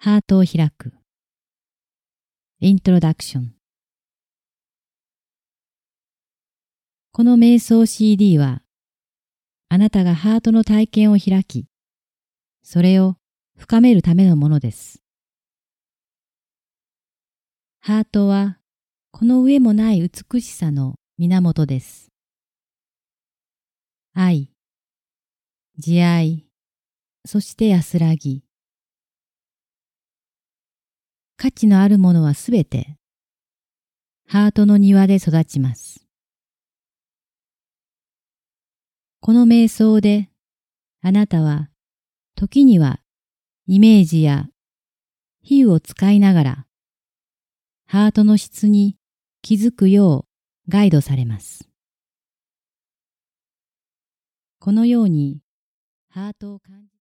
ハートを開く。イントロダクション。この瞑想 CD は、あなたがハートの体験を開き、それを深めるためのものです。ハートは、この上もない美しさの源です。愛、慈愛、そして安らぎ。価値のあるものはすべて、ハートの庭で育ちます。この瞑想で、あなたは、時にはイメージや比喩を使いながら、ハートの質に気づくようガイドされます。このように、ハートを感じ